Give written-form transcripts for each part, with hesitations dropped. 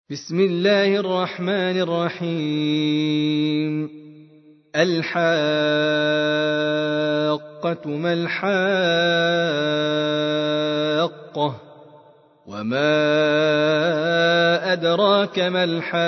بسم الله الرحمن الرحيم. الحاقة ما الحاقة وما أدراك ما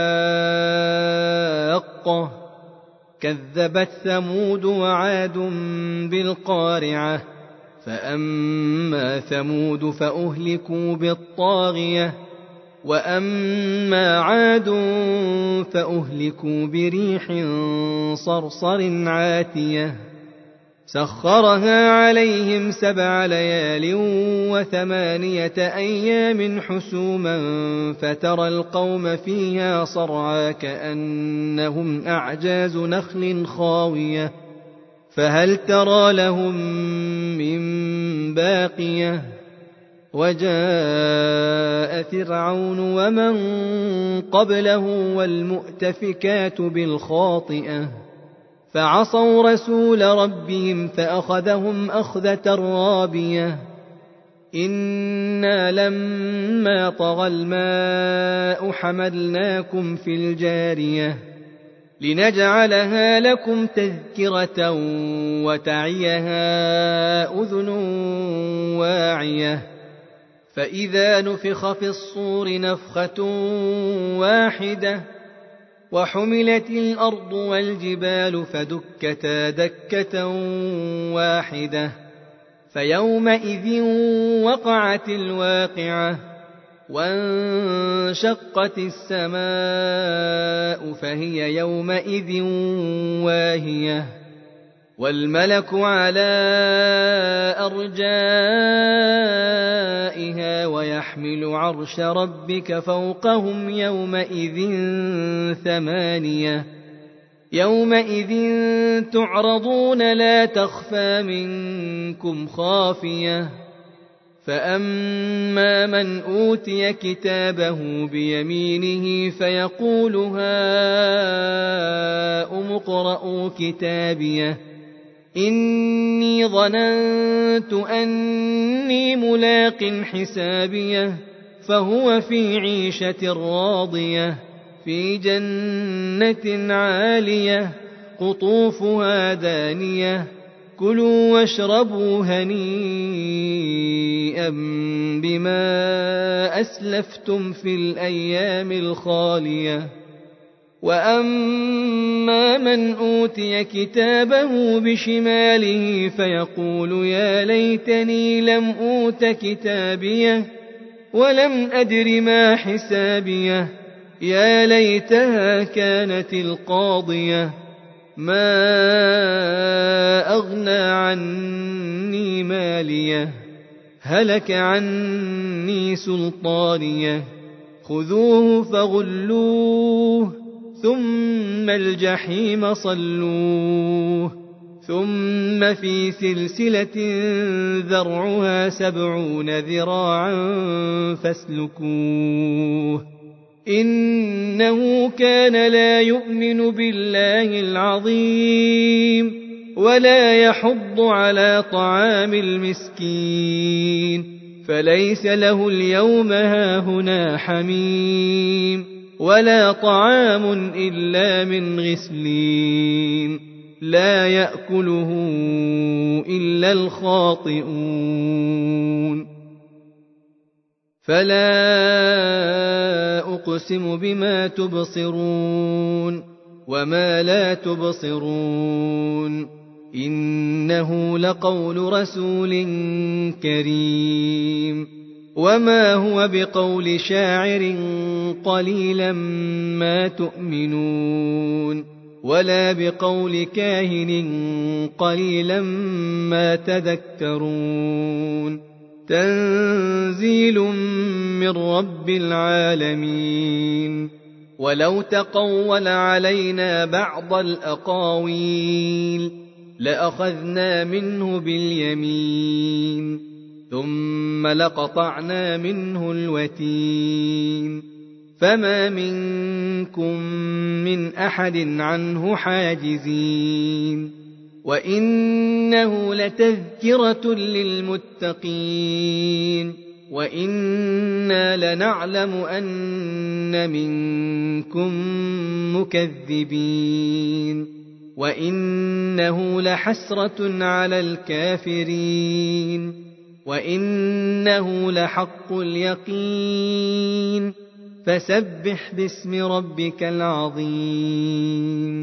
الحاقة كذبت ثمود وعاد بالقارعة فأما ثمود فأهلكوا بالطاغية وأما عاد فأهلكوا بريح صرصر عاتية سخرها عليهم 7 ليال و8 أيام حسوما فترى القوم فيها صرعى كأنهم أعجاز نخل خاوية فهل ترى لهم من باقية وجاء فرعون ومن قبله والمؤتفكات بالخاطئة فعصوا رسول ربهم فأخذهم أخذة رابية إنا لما طغى الماء حملناكم في الجارية لنجعلها لكم تذكرة وتعيها أذن واعية فإذا نفخ في الصور نفخة واحدة وحملت الأرض والجبال فدكتا دكة واحدة فيومئذ وقعت الواقعة وانشقت السماء فهي يومئذ واهية والملك على أرجائها ويحمل عرش ربك فوقهم يومئذ 8 يومئذ تعرضون لا تخفى منكم خافية فأما من أوتي كتابه بيمينه فيقول هاؤم اقرءوا كتابيه إني ظننت أني ملاق حسابيه فهو في عيشة راضية في جنة عالية قطوفها دانية كلوا واشربوا هنيئا بما أسلفتم في الأيام الخالية وأما من أوتي كتابه بشماله فيقول يا ليتني لم أوت كتابيه ولم أدر ما حسابيه يا ليتها كانت القاضية ما أغنى عني ماليه هلك عني سلطانيه خذوه فغلوه ثم الجحيم صلوه ثم في سلسلة ذرعها 70 ذراعا فاسلكوه إنه كان لا يؤمن بالله العظيم ولا يحض على طعام المسكين فليس له اليوم هاهنا حميم ولا طعام إلا من غسلين لا يأكله إلا الخاطئون فلا أقسم بما تبصرون وما لا تبصرون إنه لقول رسول كريم وما هو بقول شاعر قليلا ما تؤمنون ولا بقول كاهن قليلا ما تذكرون تنزيل من رب العالمين ولو تقول علينا بعض الأقاويل لأخذنا منه باليمين ثم لقطعنا منه الوتين فما منكم من أحد عنه حاجزين وإنه لتذكرة للمتقين وإنا لنعلم أن منكم مكذبين وإنه لحسرة على الكافرين وإنه لحق اليقين فسبح باسم ربك العظيم